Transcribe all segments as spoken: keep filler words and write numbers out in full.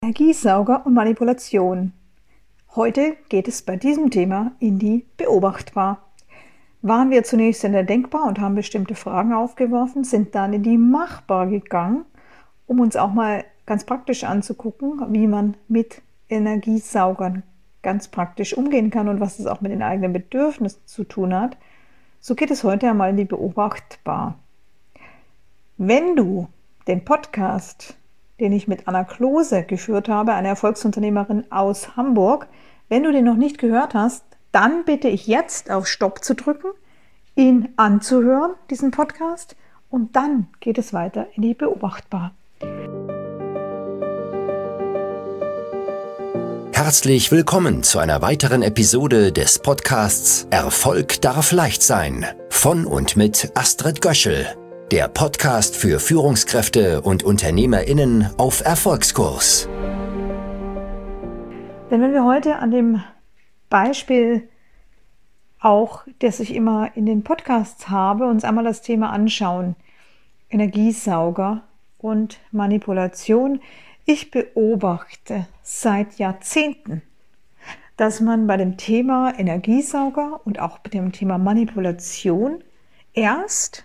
Energiesauger und Manipulation. Heute geht es bei diesem Thema in die Beobachtbar. Waren wir zunächst in der Denkbar und haben bestimmte Fragen aufgeworfen, sind dann in die Machbar gegangen, um uns auch mal ganz praktisch anzugucken, wie man mit Energiesaugern ganz praktisch umgehen kann und was es auch mit den eigenen Bedürfnissen zu tun hat. So geht es heute einmal in die Beobachtbar. Wenn du den Podcast, den ich mit Anna Klose geführt habe, eine Erfolgsunternehmerin aus Hamburg, wenn du den noch nicht gehört hast, dann bitte ich jetzt auf Stopp zu drücken, ihn anzuhören, diesen Podcast, und dann geht es weiter in die Beobachtbar. Herzlich willkommen zu einer weiteren Episode des Podcasts Erfolg darf leicht sein von und mit Astrid Göschel. Der Podcast für Führungskräfte und UnternehmerInnen auf Erfolgskurs. Denn wenn wir heute an dem Beispiel auch, das ich immer in den Podcasts habe, uns einmal das Thema anschauen, Energiesauger und Manipulation. Ich beobachte seit Jahrzehnten, dass man bei dem Thema Energiesauger und auch bei dem Thema Manipulation erst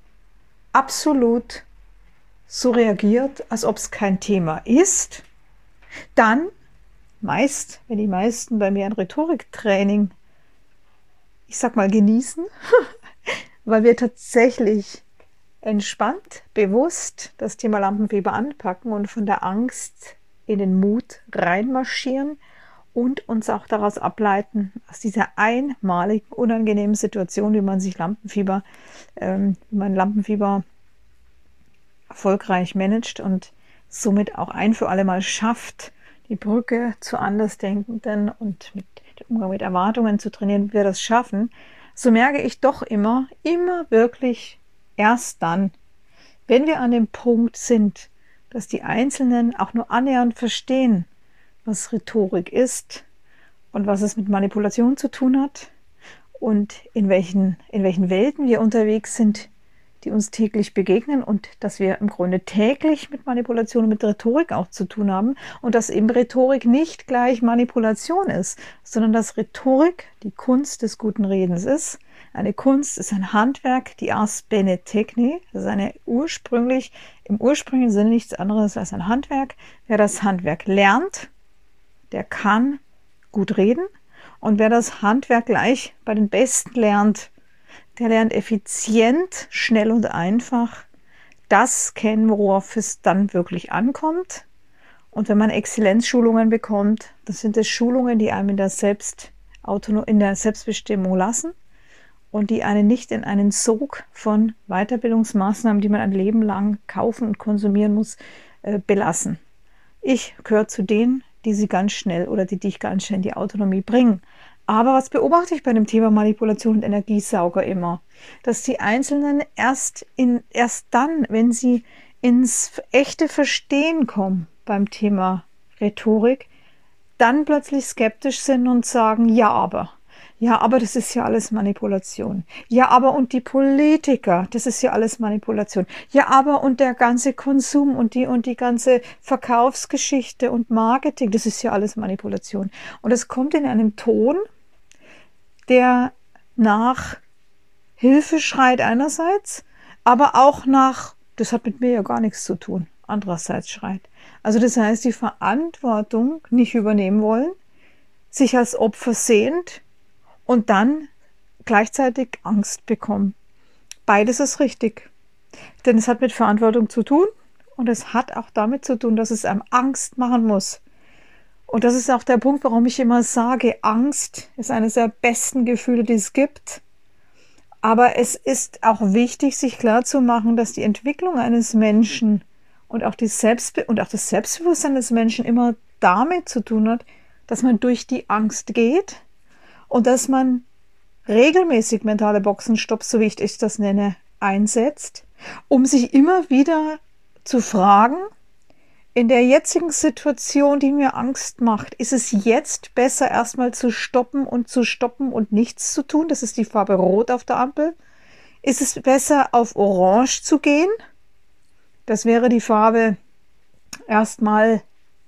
absolut so reagiert, als ob es kein Thema ist. Dann, meist, wenn die meisten bei mir ein Rhetoriktraining, ich sag mal, genießen, weil wir tatsächlich entspannt, bewusst das Thema Lampenfieber anpacken und von der Angst in den Mut reinmarschieren und uns auch daraus ableiten, aus dieser einmaligen, unangenehmen Situation, wie man sich Lampenfieber, ähm, wie man Lampenfieber erfolgreich managt und somit auch ein für alle Mal schafft, die Brücke zu Andersdenkenden und mit dem Umgang mit Erwartungen zu trainieren, wie wir das schaffen, so merke ich doch immer, immer wirklich erst dann, wenn wir an dem Punkt sind, dass die Einzelnen auch nur annähernd verstehen, was Rhetorik ist und was es mit Manipulation zu tun hat und in welchen, in welchen Welten wir unterwegs sind, die uns täglich begegnen und dass wir im Grunde täglich mit Manipulation und mit Rhetorik auch zu tun haben und dass eben Rhetorik nicht gleich Manipulation ist, sondern dass Rhetorik die Kunst des guten Redens ist. Eine Kunst ist ein Handwerk, die Ars Bene Techne, das ist eine ursprünglich, im ursprünglichen Sinne nichts anderes als ein Handwerk. Wer das Handwerk lernt, der kann gut reden, und wer das Handwerk gleich bei den Besten lernt, der lernt effizient, schnell und einfach das kennen, worauf es dann wirklich ankommt. Und wenn man Exzellenzschulungen bekommt, das sind es Schulungen, die einem in der, Selbstautonom- in der Selbstbestimmung lassen und die einen nicht in einen Sog von Weiterbildungsmaßnahmen, die man ein Leben lang kaufen und konsumieren muss, äh, belassen. Ich gehöre zu denen, die sie ganz schnell oder die dich ganz schnell in die Autonomie bringen. Aber was beobachte ich bei dem Thema Manipulation und Energiesauger immer? Dass die Einzelnen erst, in, erst dann, wenn sie ins echte Verstehen kommen beim Thema Rhetorik, dann plötzlich skeptisch sind und sagen, ja aber, ja aber das ist ja alles Manipulation. Ja aber und die Politiker, das ist ja alles Manipulation. Ja aber und der ganze Konsum und die und die ganze Verkaufsgeschichte und Marketing, das ist ja alles Manipulation. Und es kommt in einem Ton, der nach Hilfe schreit einerseits, aber auch nach, das hat mit mir ja gar nichts zu tun, andererseits schreit. Also das heißt, die Verantwortung nicht übernehmen wollen, sich als Opfer sehend und dann gleichzeitig Angst bekommen. Beides ist richtig, denn es hat mit Verantwortung zu tun und es hat auch damit zu tun, dass es einem Angst machen muss. Und das ist auch der Punkt, warum ich immer sage, Angst ist eines der besten Gefühle, die es gibt. Aber es ist auch wichtig, sich klarzumachen, dass die Entwicklung eines Menschen und auch, die Selbstbe- und auch das Selbstbewusstsein des Menschen immer damit zu tun hat, dass man durch die Angst geht und dass man regelmäßig mentale Boxenstopps, so wie ich das nenne, einsetzt, um sich immer wieder zu fragen, in der jetzigen Situation, die mir Angst macht, ist es jetzt besser, erstmal zu stoppen und zu stoppen und nichts zu tun? Das ist die Farbe Rot auf der Ampel. Ist es besser, auf Orange zu gehen? Das wäre die Farbe erstmal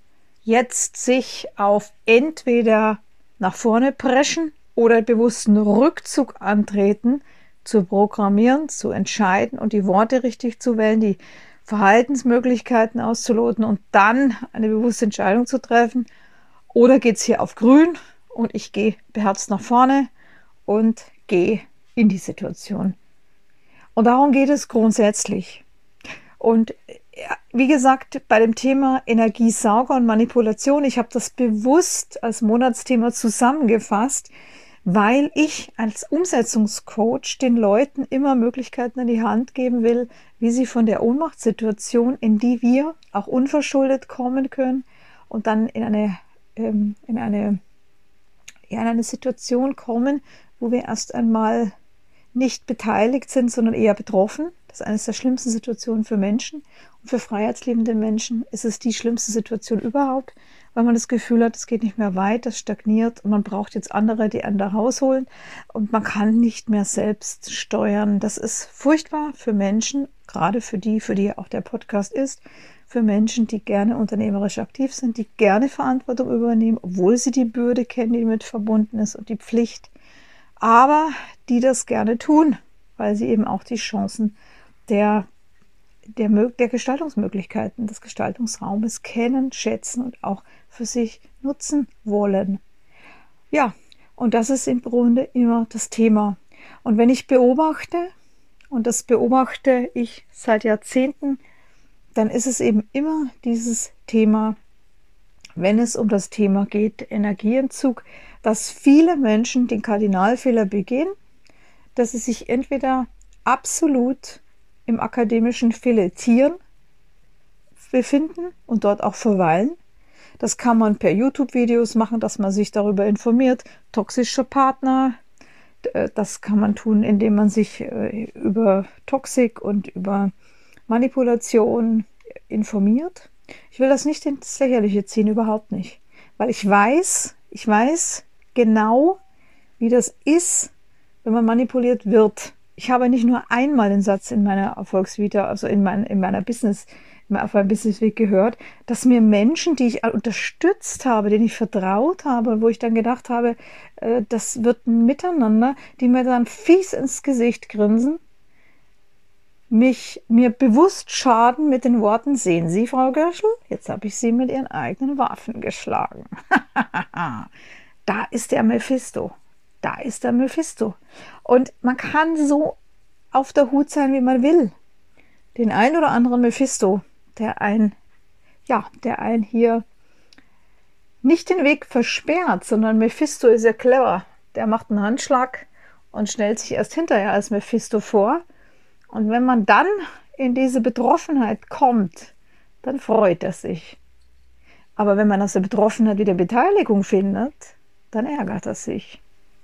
jetzt sich auf entweder nach vorne preschen oder bewussten Rückzug antreten, zu programmieren, zu entscheiden und die Worte richtig zu wählen, die Verhaltensmöglichkeiten auszuloten und dann eine bewusste Entscheidung zu treffen? Oder geht es hier auf grün und ich gehe beherzt nach vorne und gehe in die Situation? Und darum geht es grundsätzlich. Und wie gesagt, bei dem Thema Energiesauger und Manipulation, ich habe das bewusst als Monatsthema zusammengefasst, weil ich als Umsetzungscoach den Leuten immer Möglichkeiten an die Hand geben will, wie sie von der Ohnmachtssituation, in die wir auch unverschuldet kommen können und dann in eine, ähm, in eine, ja, in eine Situation kommen, wo wir erst einmal nicht beteiligt sind, sondern eher betroffen. Das ist eines der schlimmsten Situationen für Menschen. Und für freiheitsliebende Menschen ist es die schlimmste Situation überhaupt, weil man das Gefühl hat, es geht nicht mehr weiter, es stagniert und man braucht jetzt andere, die einen da rausholen und man kann nicht mehr selbst steuern. Das ist furchtbar für Menschen, gerade für die, für die auch der Podcast ist, für Menschen, die gerne unternehmerisch aktiv sind, die gerne Verantwortung übernehmen, obwohl sie die Bürde kennen, die damit verbunden ist und die Pflicht, aber die das gerne tun, weil sie eben auch die Chancen der, der, der Gestaltungsmöglichkeiten, des Gestaltungsraumes kennen, schätzen und auch für sich nutzen wollen. Ja, und das ist im Grunde immer das Thema. Und wenn ich beobachte, und das beobachte ich seit Jahrzehnten, dann ist es eben immer dieses Thema, wenn es um das Thema geht, Energieentzug, dass viele Menschen den Kardinalfehler begehen, dass sie sich entweder absolut im akademischen Filetieren befinden und dort auch verweilen. Das kann man per YouTube-Videos machen, dass man sich darüber informiert. Toxische Partner, das kann man tun, indem man sich über Toxik und über Manipulation informiert. Ich will das nicht ins Lächerliche ziehen, überhaupt nicht. Weil ich weiß, ich weiß genau, wie das ist, wenn man manipuliert wird. Ich habe nicht nur einmal den Satz in meiner Erfolgsvita, also in, mein, in meiner Business, auf meinem Businessweg gehört, dass mir Menschen, die ich unterstützt habe, denen ich vertraut habe, wo ich dann gedacht habe, äh, das wird ein Miteinander, die mir dann fies ins Gesicht grinsen, mich mir bewusst schaden mit den Worten: Sehen Sie, Frau Göschel, jetzt habe ich Sie mit Ihren eigenen Waffen geschlagen. Da ist der Mephisto. Da ist der Mephisto. Und man kann so auf der Hut sein, wie man will. Den einen oder anderen Mephisto, der ein, ja, der einen hier nicht den Weg versperrt, sondern Mephisto ist ja clever. Der macht einen Handschlag und stellt sich erst hinterher als Mephisto vor. Und wenn man dann in diese Betroffenheit kommt, dann freut er sich. Aber wenn man aus der Betroffenheit wieder Beteiligung findet, dann ärgert er sich.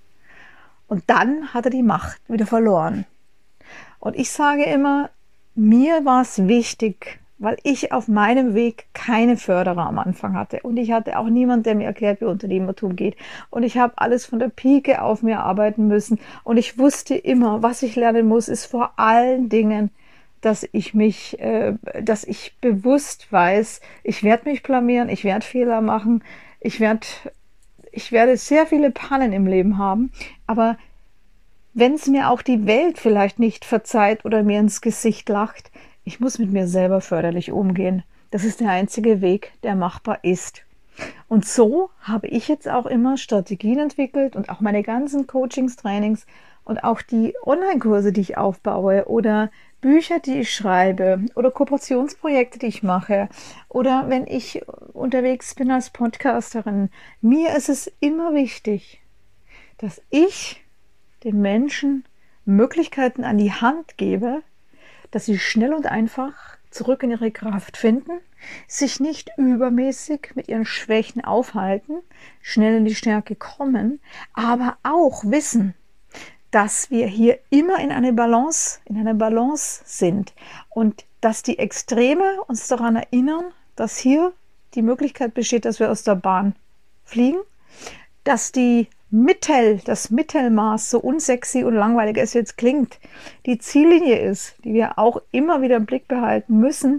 Und dann hat er die Macht wieder verloren. Und ich sage immer, mir war es wichtig, weil ich auf meinem Weg keine Förderer am Anfang hatte. Und ich hatte auch niemanden, der mir erklärt, wie Unternehmertum geht. Und ich habe alles von der Pike auf mir arbeiten müssen. Und ich wusste immer, was ich lernen muss, ist vor allen Dingen, dass ich mich, äh, dass ich bewusst weiß, ich werde mich blamieren, ich werde Fehler machen, ich werde, ich werde sehr viele Pannen im Leben haben. Aber wenn es mir auch die Welt vielleicht nicht verzeiht oder mir ins Gesicht lacht, ich muss mit mir selber förderlich umgehen. Das ist der einzige Weg, der machbar ist. Und so habe ich jetzt auch immer Strategien entwickelt und auch meine ganzen Coachings, Trainings und auch die Online-Kurse, die ich aufbaue oder Bücher, die ich schreibe oder Kooperationsprojekte, die ich mache oder wenn ich unterwegs bin als Podcasterin. Mir ist es immer wichtig, dass ich den Menschen Möglichkeiten an die Hand gebe, dass sie schnell und einfach zurück in ihre Kraft finden, sich nicht übermäßig mit ihren Schwächen aufhalten, schnell in die Stärke kommen, aber auch wissen, dass wir hier immer in eine Balance, in einer Balance sind und dass die Extreme uns daran erinnern, dass hier die Möglichkeit besteht, dass wir aus der Bahn fliegen, dass die Mittel, das Mittelmaß, so unsexy und langweilig es jetzt klingt, die Ziellinie ist, die wir auch immer wieder im Blick behalten müssen,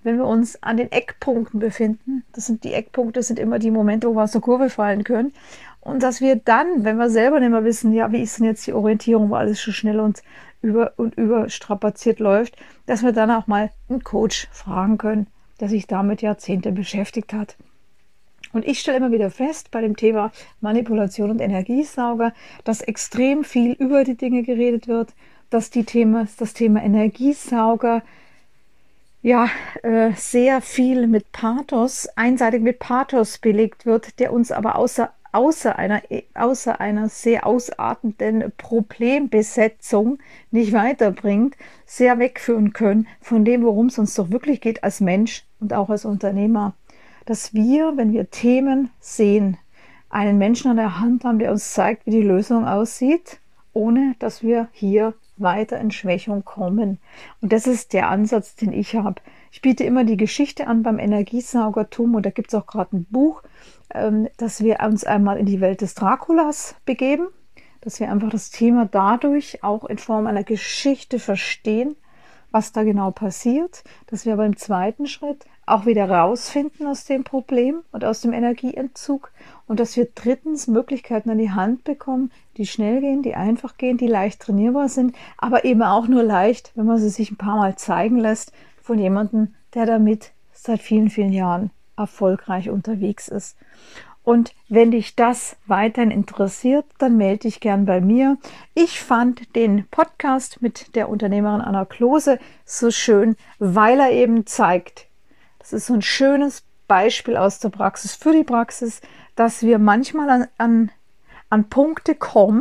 wenn wir uns an den Eckpunkten befinden. Das sind die Eckpunkte, sind immer die Momente, wo wir aus der Kurve fallen können. Und dass wir dann, wenn wir selber nicht mehr wissen, ja, wie ist denn jetzt die Orientierung, wo alles schon schnell und über und überstrapaziert läuft, dass wir dann auch mal einen Coach fragen können, der sich damit Jahrzehnte beschäftigt hat. Und ich stelle immer wieder fest bei dem Thema Manipulation und Energiesauger, dass extrem viel über die Dinge geredet wird, dass die Thema, das Thema Energiesauger ja äh, sehr viel mit Pathos, einseitig mit Pathos belegt wird, der uns aber außer außer einer, außer einer sehr ausartenden Problembesetzung nicht weiterbringt, sehr wegführen können von dem, worum es uns doch wirklich geht als Mensch und auch als Unternehmer. Dass wir, wenn wir Themen sehen, einen Menschen an der Hand haben, der uns zeigt, wie die Lösung aussieht, ohne dass wir hier weiter in Schwächung kommen. Und das ist der Ansatz, den ich habe. Ich biete immer die Geschichte an beim Energiesaugertum und da gibt es auch gerade ein Buch, dass wir uns einmal in die Welt des Draculas begeben, dass wir einfach das Thema dadurch auch in Form einer Geschichte verstehen, was da genau passiert, dass wir aber im zweiten Schritt auch wieder rausfinden aus dem Problem und aus dem Energieentzug und dass wir drittens Möglichkeiten an die Hand bekommen, die schnell gehen, die einfach gehen, die leicht trainierbar sind, aber eben auch nur leicht, wenn man sie sich ein paar Mal zeigen lässt von jemandem, der damit seit vielen, vielen Jahren erfolgreich unterwegs ist. Und wenn dich das weiterhin interessiert, dann melde dich gern bei mir. Ich fand den Podcast mit der Unternehmerin Anna Klose so schön, weil er eben zeigt, das ist so ein schönes Beispiel aus der Praxis für die Praxis, dass wir manchmal an, an, an Punkte kommen,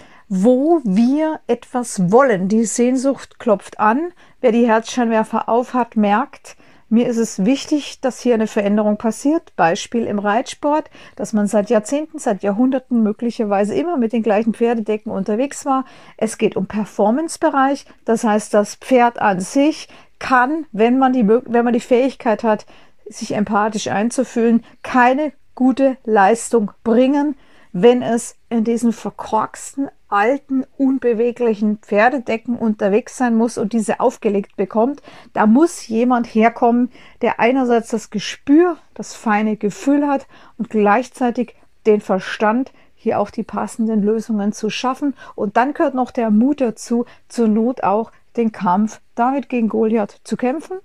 wo wir etwas wollen. Die Sehnsucht klopft an. Wer die Herzscheinwerfer aufhat, merkt, mir ist es wichtig, dass hier eine Veränderung passiert. Beispiel im Reitsport, dass man seit Jahrzehnten, seit Jahrhunderten möglicherweise immer mit den gleichen Pferdedecken unterwegs war. Es geht um Performance-Bereich. Das heißt, das Pferd an sich kann, wenn man die, wenn man die Fähigkeit hat, sich empathisch einzufühlen, keine gute Leistung bringen, wenn es in diesen verkorksten, alten, unbeweglichen Pferdedecken unterwegs sein muss und diese aufgelegt bekommt. Da muss jemand herkommen, der einerseits das Gespür, das feine Gefühl hat und gleichzeitig den Verstand, hier auch die passenden Lösungen zu schaffen. Und dann gehört noch der Mut dazu, zur Not auch den Kampf David gegen Goliath zu kämpfen,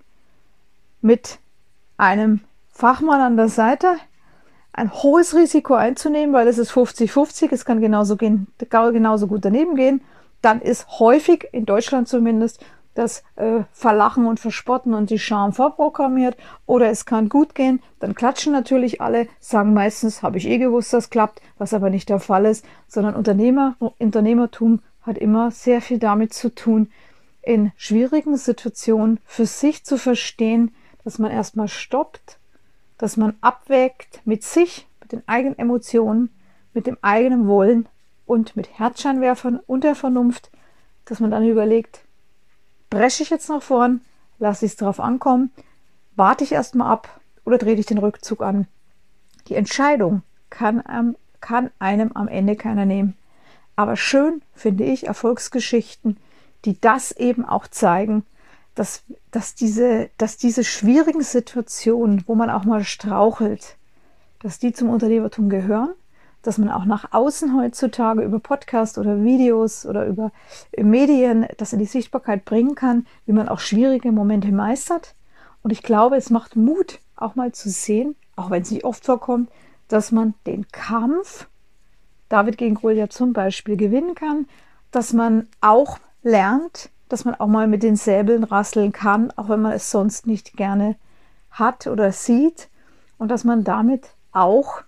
mit einem Fachmann an der Seite, ein hohes Risiko einzunehmen, weil es ist fünfzig fünfzig, es kann genauso gehen, genauso gut daneben gehen. Dann ist häufig, in Deutschland zumindest, das äh, Verlachen und Verspotten und die Scham vorprogrammiert. Oder es kann gut gehen, dann klatschen natürlich alle, sagen meistens, habe ich eh gewusst, das klappt, was aber nicht der Fall ist, sondern Unternehmer, Unternehmertum hat immer sehr viel damit zu tun, in schwierigen Situationen für sich zu verstehen, dass man erstmal stoppt, dass man abwägt mit sich, mit den eigenen Emotionen, mit dem eigenen Wollen und mit Herzscheinwerfern und der Vernunft, dass man dann überlegt, presche ich jetzt nach vorn, lasse ich es drauf ankommen, warte ich erstmal ab oder drehe ich den Rückzug an. Die Entscheidung kann, ähm, kann einem am Ende keiner nehmen. Aber schön finde ich Erfolgsgeschichten, die das eben auch zeigen, dass, dass, diese, dass diese schwierigen Situationen, wo man auch mal strauchelt, dass die zum Unternehmertum gehören, dass man auch nach außen heutzutage über Podcasts oder Videos oder über Medien das in die Sichtbarkeit bringen kann, wie man auch schwierige Momente meistert. Und ich glaube, es macht Mut, auch mal zu sehen, auch wenn es nicht oft vorkommt, dass man den Kampf, David gegen Goliath zum Beispiel, gewinnen kann, dass man auch lernt, dass man auch mal mit den Säbeln rasseln kann, auch wenn man es sonst nicht gerne hat oder sieht, und dass man damit auch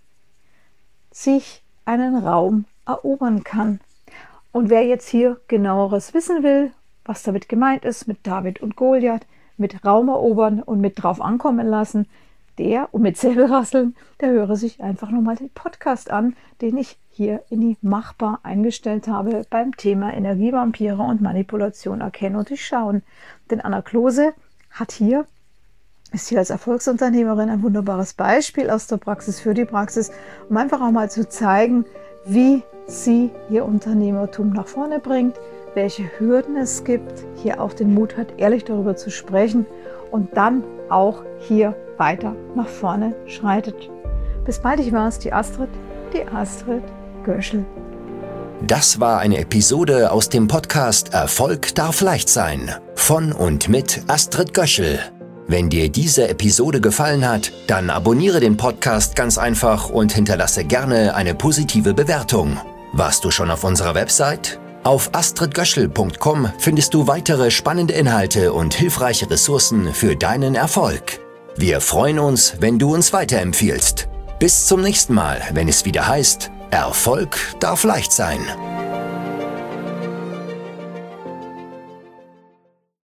sich einen Raum erobern kann. Und wer jetzt hier genaueres wissen will, was damit gemeint ist, mit David und Goliath, mit Raum erobern und mit drauf ankommen lassen, der, und mit Säbelrasseln, der höre sich einfach nochmal den Podcast an, den ich hier in die Machbar eingestellt habe beim Thema Energievampire und Manipulation erkennen und durchschauen. Denn Anna Klose hat hier, ist hier als Erfolgsunternehmerin ein wunderbares Beispiel aus der Praxis für die Praxis, um einfach auch mal zu zeigen, wie sie ihr Unternehmertum nach vorne bringt, welche Hürden es gibt, hier auch den Mut hat, ehrlich darüber zu sprechen und dann auch hier weiter nach vorne schreitet. Bis bald, ich war's, die Astrid, die Astrid Göschel. Das war eine Episode aus dem Podcast Erfolg darf leicht sein von und mit Astrid Göschel. Wenn dir diese Episode gefallen hat, dann abonniere den Podcast ganz einfach und hinterlasse gerne eine positive Bewertung. Warst du schon auf unserer Website? Auf astrid göschel punkt com findest du weitere spannende Inhalte und hilfreiche Ressourcen für deinen Erfolg. Wir freuen uns, wenn du uns weiterempfiehlst. Bis zum nächsten Mal, wenn es wieder heißt, Erfolg darf leicht sein.